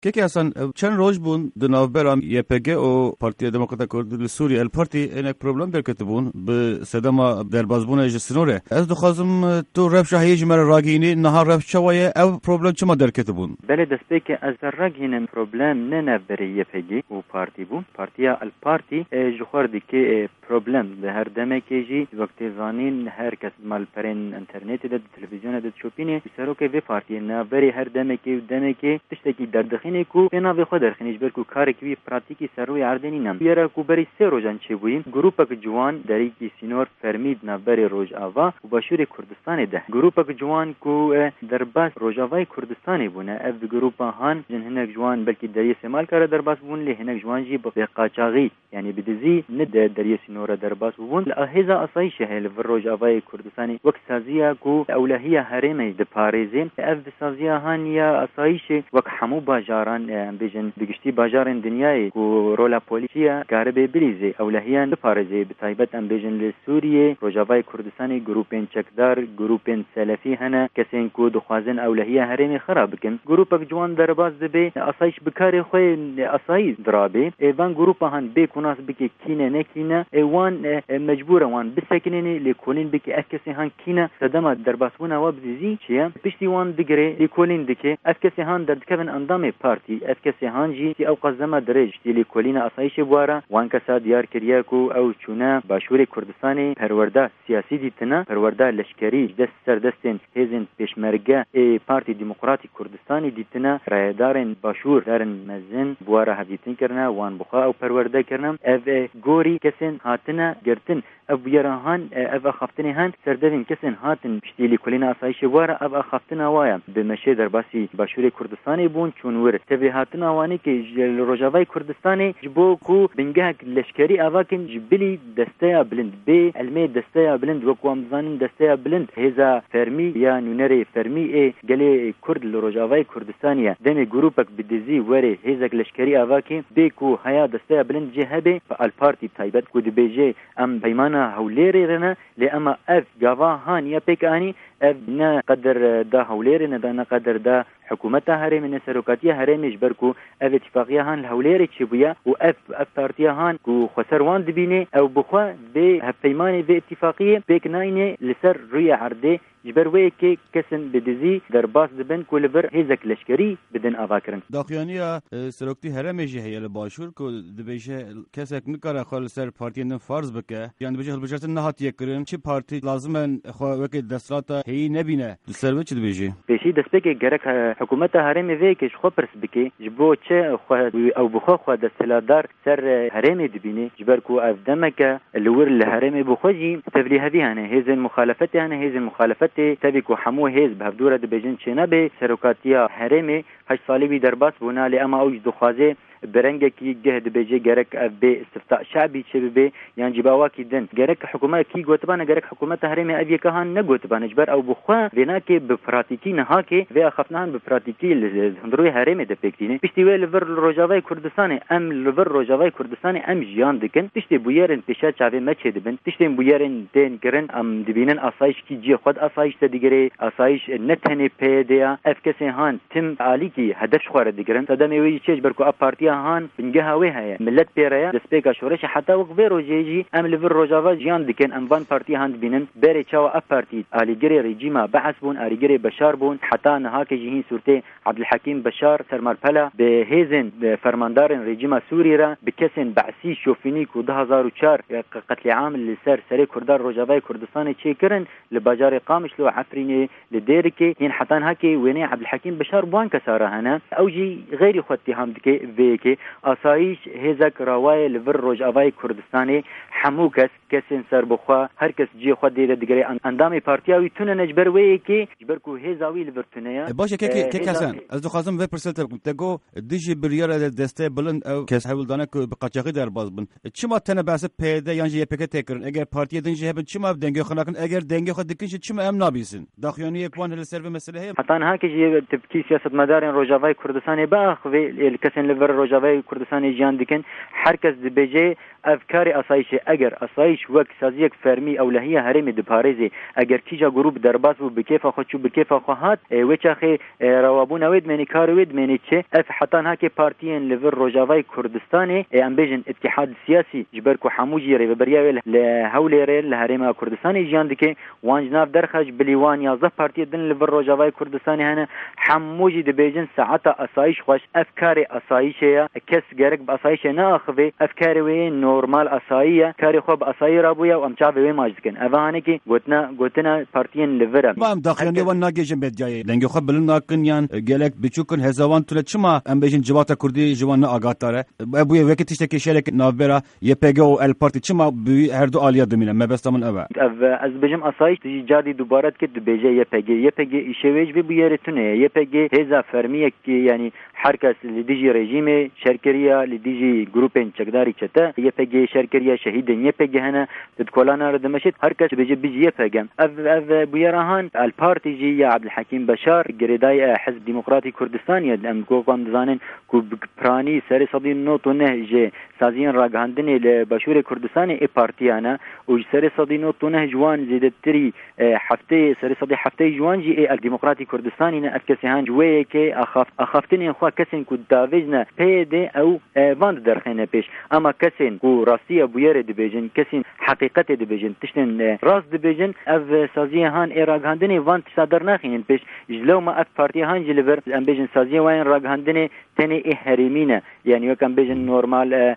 كيكي حسن چند روز بون دناوبرام YPG و پارتی دموکرات کرد سوریه الپارتی اینک پروبلم درکت بون به صدما دربازبون جسنوره از دخوازم تو رفش هیچ مر راگینی نهار رفش شویه او پروبلم چما درکت بون بله دست که از راگین پروبلم نه بری YPG و پارتی بون پارتیا الپارتی جخوردی که پروبلم به هر دمه کیجی وقتی زانین هر کس مال پرین اینترنت ده تلویزیون ده چوپینه سرو که به پارتی نه بری هر دمه که تشتکی دردخینه کو بنا به خود درخینش برکو کار کی پراتیکی سروی عردنی نم بیره کو بری سه روزان چه بوین گروپک جوان دری کی سینور فرمید نه بری روز آوا و باشور کردستان ده گروپک جوان کو درباس روجاوای کردستان بونه اف گروپ هان جن هنک جوان بلکی دری استعمال کار درباس بون له هنک جوان جی به قاچاغی یعنی بدزی ند دری سینور درباس بون اهزا اصایشه هل روجاوای کردستان وقت سازیا کو اولهیه هرمه د پاریزم اف سازیا هان یا اصایشه وقت حمو باجاران بیجن بگشتی باجارن دنیای کو رولا پولیسیا کاربه بریزه اولهیان بپارزه بتایبت ام بیجن لسوریه روجاوای کردستانی گروپن چکدار گروپن سلفی هنه کسین کو دخوازن اولهیه هرمی خراب کن گروپک جوان درباز به اسایش بکار خو اسای درابه ایوان گروپ هن به کناس بکی کینه نکینه ایوان مجبور وان بسکننی لکولین بکی اکسی هن کینه صدما درباسونه و بزیزی چیه پشتی وان دگره لکولین دکه اکسی هن دردکن اندام پارتی اکسی هن جی او قزمه درج تیلی کولین اسایش بواره وان کسا دیار کریه کو او چونه باشور کردستانی پرورده سیاسی دیتنه پرورده لشکری دست سر دستن هزن پیشمرگه پارتی دموکراتی کردستانی دیتنه رایدارن باشور دارن مزن بواره هدیتن کرنه وان بخوا او پرورده کرنه او گوری کسین هاتنه گرتن او بیرهان او خفتنه هن سردوین کسین هاتن پشتیلی کولین اسایش بواره او خفتنه وایا به مشه در باسی باشور کردستانی بون چون ور تبی هاتنه وانی که روجاوای کردستانی جبو کو بنگه لشکری اواکن جبلی دسته بلند به علمی دسته بلند وقوام زانین دسته بلند هزا فرمی یا نونری فرمی گلی کرد روجاوای کردستانیه دم گروپک بدزی وره هزا لشکری اواکن به کو هيا دسته بلند جهبه الپارتی تایبت کو دبیجه ام پیمانه هولری رنه لأما اف گواهان یا پیکانی اف نه قدر دا هولری نه قدر دا حکومت هرم نسروکاتی هرم اجبرکو اف اتفاقیه هان الهولری چبویا و اف پارتیه هان کو خسروان دبینه او بخوا به پیمان به اتفاقیه بیک ناینه لسر روی عرضه جبروی که کسن بدزی در باس دبن کولبر هیزک لشکری بدن آواکرن داخیانیا سروکتی هرم جهیل باشور کو دبیشه کسک نکاره خال سر پارتی نه فرض بکه یعنی بجه البجات نهات یکرن چه پارتی لازمن خو وک دستراتا هی نبینه سر چه دبیشه بشی دست بک گرک حکومت هرم ویکش خو پرس بکی جبو چه او بخو خو دستلادار سر هرم دبینه جبرکو افدمک لور الهرم بخوجی تبلی هذه هنه هزن مخالفت هنه هزن مخالفت تبیکو حمو حزب هفدوره دبیجن چنه به سروکاتیا هرم 8 سالی بی درباس بونا لاما اوج دخوازه برنگه کی جهد بيجي جرك به استفتاء شعبي شبه يعني جباواكي دن جرك حكومه کی گوتبانه جرك حكومه هرمي ابي كهان نگوتبانه جبر او بخوا بناكي بفراتيكي نهاكي و اخفنان بفراتيكي هندروي هرمي د پکتينه پشتي ويل ور روجاوي كردستان ام لور روجاوي كردستان ام جيان دكن پشتي بويرن پشا چاوي مچ دبن پشتي بويرن دين گرن ام دبينن اسايش کی جي خود اسايش تدگري اسايش نتني پيديا افكسي هان تم عالي کی هدف خور دگرن تدمي وي چيج بركو ابارتيا هان بنجها وها ملت بيريا دسبيكا شورش حتى وقبيرو جيجي ام ليفر روجافا جيان دكن ام فان بارتي هاند بينن بيري تشاو ابارتي اليجري ريجيما بحسبون اليجري بشار بون حتى نهاك جهين سورتي عبد الحكيم بشار سرمال بلا بهيزن فرماندارن ريجيما سوريرا بكسن بعسي شوفينيك و 2004 قتل عام اللي سري كردار روجافاي كردستان تشيكرن لباجار قامش لو عفريني لديركي هين حتى هاكي ويني عبد الحكيم بشار بوان كساره هنا اوجي غير خوتي همدكي فيكي اسایش هزک راوای لور روجاوای کردستانی حموکس کسین سر بخوا هر کس جی خود دیده دیگری اندام پارتیاوی تونه نجبر وی کی جبرکو هزاوی لور تونه باشه کی کسان از دو خازم و پرسنت تگو دیجی بریار دسته بلند او کس حول دانه کو بقاچاقی در باز بن چما تنه بس پیدا یعنی یه پک تکرن اگر پارتی دنجی هب چما دنگه خناکن اگر دنگه خود دکش چما ام نابیسن داخیانی یک وان هل مسئله حتی ها کی تبکی سیاست مدارن روجاوای کردستانی باخ و کسین لور روجاوای کوردستان جیان دکن هر کس دبیجه افکار اسایش اگر اسایش وک سازیک فرمی اولهیه هرم دپارزی اگر کیجا گروپ درباس و بکیف خودشو بکیف خواهد وچخه روابون وید منی کار وید منی چه اف حتی هاکی پارتیین لور روجاوای کوردستان ام بیجن اتحاد سیاسی جبر کو حموجی ری بریا له هولی ری لهرم کوردستان جیان دکه وانج ناف درخج بلیوان 11 پارتی دن لور روجاوای کوردستان هنه حموجی دبیجن ساعت اسایش خوش افکار اسایش کس گرک اسایش نه اخوی افکار وین نورمال اسایه کاری خوب اسایی را بویا و امچا به ماجدکن اوانه کی گوتنا پارتیین لورم ما داخلنی و ناگیجن بد جای دنگ خو بلن ناکن یان گلک بچوکن هزوان تل چما ام بیجن جوات کردی جوان آگاتاره بویا وقتی تشتکی شرک ناوبرا YPG و ال پارتی چما هر دو آلیا دمینه مبستمن اوا از بجم اسایش جادی دوباره که دبیجه YPG ایشویج به بیارتونه YPG هزا فرمیه کی یعنی هر کس لدیجی رژیم شرکریا لدیجی گروپن چقداری چته YPG شرکریا شهیدن YPG هنا تدکلانا ردمشت هر کس بيجي يفهم اف بيرهان البارتي جي يا عبد الحكيم بشار جريداي حزب ديمقراطي كردستان ام كوكم زانن كو براني سري صدي نوتو نهجه سازين راغاندني لبشور كردستان اي بارتيانا و سري صدي نوتو نهجوان زيدتري حفتي سري صدي حفتي جوان جي اي الديمقراطي كردستان اكسهان جوي كي اخافتني خو كسن كو دافيزنا بيدي او باند درخنه بيش اما كسن كو راسيه بوير دبيجن كسن حقيقه دبيجن تشتن راس دبيجن اف سازيه هان اراغاندني وان تصدر ناخين بيش جلو ما اف بارتي هان جليفر ام بيجن سازيه وين راغاندني تاني هريمينا يعني وكان بيجن نورمال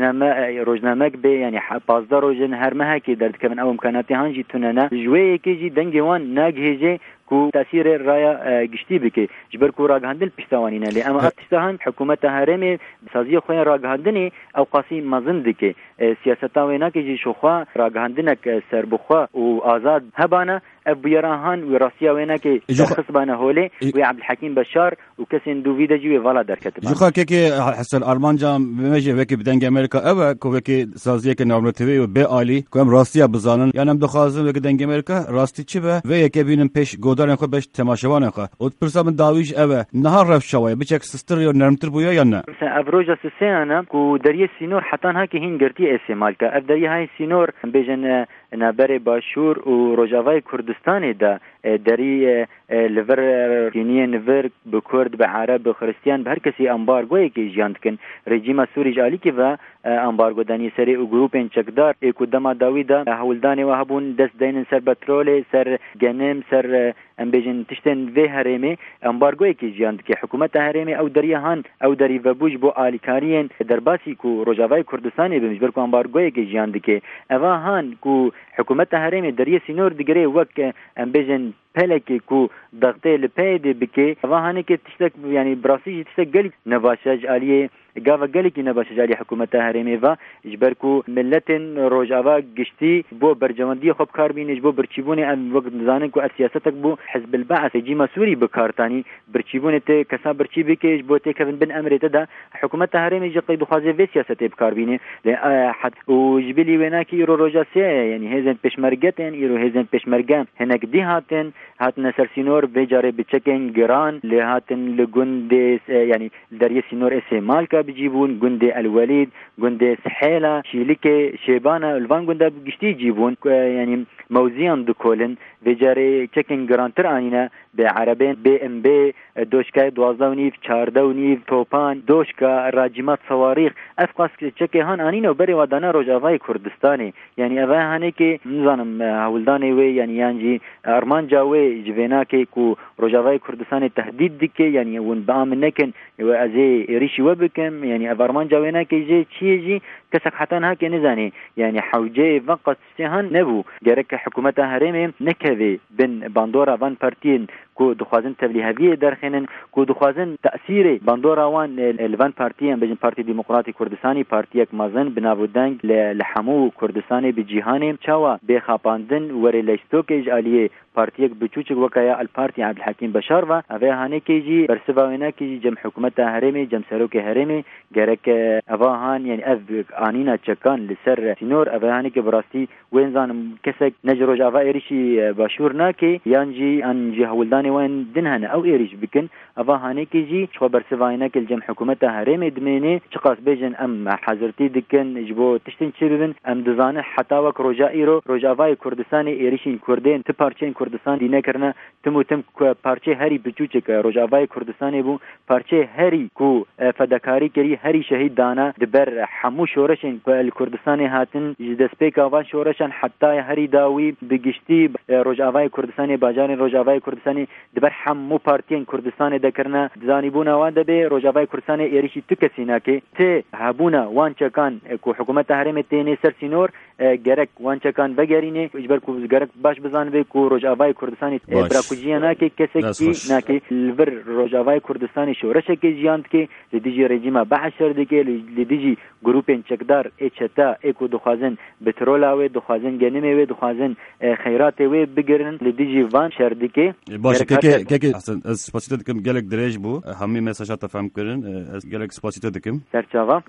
روزنامه به يعني 15 روزن هر ما هكي درد كمان او امكاناتي هان جي تننا جوي كيجي دنجوان ناگهجه کو تاثیر رایا گشتی بکی جبر کو راگهندل پشتوانی نه لی اما اتستان حکومت هرم سازی خو راگهندنی او قاسم مزن دکی سیاست وینا کی شوخوا راگهندنک سربخوا او آزاد هبانه ابيراهان وراسيا وينك شخص بنا هولي وعبد الحكيم بشار وكسن دو فيديو ولا دركت جوخا كيكي حسن ارمانجا بمجي وكي بدنج امريكا او كوكي سازيه كنورمال تي بي عالي كم راسيا بزانن يعني ام دخازم وكي دنج امريكا راستي چي به و يكي بينن پیش گودارن خو بش تماشاوان خو او پرسا من داويش او نهار رف شوي بچك سستر يو نرمتر بويا یا نه افروجا سيانا كو دريه سينور حتى هاكي هين گرتي استعمال کا اف دريه هاي سينور بيجن نابر باشور و روجاوای کردستان دا دری لور دینی نور به کرد به عرب به خریستیان به هر کسی امبارگوی که جاند کن رژیم سوری جالی که و امبارگو دانی سری او گروپن چکدار اکودما داویدا هولدان و هبون دست دین سر پترول سر گنم سر ام بیجن تشتن و هرمی امبارگوی که جاند که حکومت هرمی او دریهان او دری و بوج بو آلیکارین درباسی کو روجاوای کردستان به مجبر کو امبارگوی که جاند که اواهان کو حکومت هرمی دریه سینور دیگری وک ام بیجن پلکی کو دغته لپید بکی واهانه که تشتک یعنی براسی تشتک گلی نباشج علیه گاوا گلی کی نباشج علی حکومت هرمی و اجبر کو ملت روجاوا گشتی بو برجمندی خوب کار بینج بو برچیبون ام وقت زانن کو سیاستک بو حزب البعث جیما سوری بکارتانی برچیبون ته کسا برچی بکیج بو ته کبن بن امر ته حکومت هرمی جقی بخوازه و سیاست بکار بینه حد او جبلی وناکی رو روجاسی یعنی هزن پشمرگت یعنی رو هزن پشمرگان هنک دی هاتن نسر سينور بجاري بتشكين جيران لهاتن لجند يعني دريه سينور استعمال كا بيجيبون جند الوليد جند سحيله شيليكي شيبانا الفان جند بيجتي يجيبون يعني موزيان دكولن بجاري تشكين جيران ترانينا بعربين بي ام بي دوشكا 12 ونيف 14 ونيف توپان دوشكا راجمات صواريخ افقاس تشكي هان انينو بري ودانا روجاوای كردستاني يعني اوا هانيكي نظام هولداني وي يعني يانجي ارمان جاوي جويناكي كو روجاوای كردستان تهديد دكي يعني ون بامنكن وازي ريشي وبكم يعني افرمان جاويناكي جي تشيجي كسك حتى هاكي نزاني يعني حوجي فقط استهان نبو جرك حكومت هرم نكذي بن باندورا فان بارتين کو دخوازن تبلیغاتی درخنن کو دخوازن تأثیر باندورا وان الوان پارتی ام بجن پارتی دموکراتی کردستانی پارتی یک مازن بناودنگ لحمو کردستانی بجهان چاوا بخاپاندن ورلستوکج علیه پارتی یک بچوچ وکایا الپارتی عبد الحکیم بشار و اوه هانه کیجی برسواوینا کیجی جم حکومت هرمی جم سروک هرمی گرک اواهان یعنی اف آنینا چکان لسر سینور اوه هانه که براستی وینزان کسک نجروج اوه ایریشی باشور ناکی یانجی انجی هولدان يعني وين دنهنا او ايريش بكن افا هانيكي خبر سفاينك الجم حكومتها هرم دميني شقاس بيجن ام حضرتي دكن جبو تشتن شبن ام دزانه حتى وك روجائيرو روجافاي كردستان ايريشين كردين تبارچين كردستان دي نكرنا تم پارچه هری بچوچک روجافای کردستان بو پارچه هری کو فداکاری کری هری شهید دانا دبر حمو شورشن کردستان هاتن جدسپیک آوان شورشن حتی هری داوی بگشتی روجافای کردستان باجار روجافای کردستان دبر حمو پارتین کردستان دکرنا زانیبونا وان دبه روجافای کردستان ایریشی تو کسینا که ته هبونا وان چکان کو حکومت حرم تینی سرسینور گرک وان چکان وگرینه اجبر کو گرک باش بزان به کو روجافای کردستان براکوجیانا که کسکی ناکی لور روجافای کردستان شورش که جیاند که لدیجی رژیم بحشر دیگه لدیجی گروپن چکدار اچتا اکو دخوازن بترول و دخوازن گنیمه و دخوازن خیرات و بگیرن لدیجی وان شر دیگه باشه که اصلا از سپاسیت دکم گلک دریج بو همی مساجات فهم کردن از گلک سپاسیت دکم سرچاوا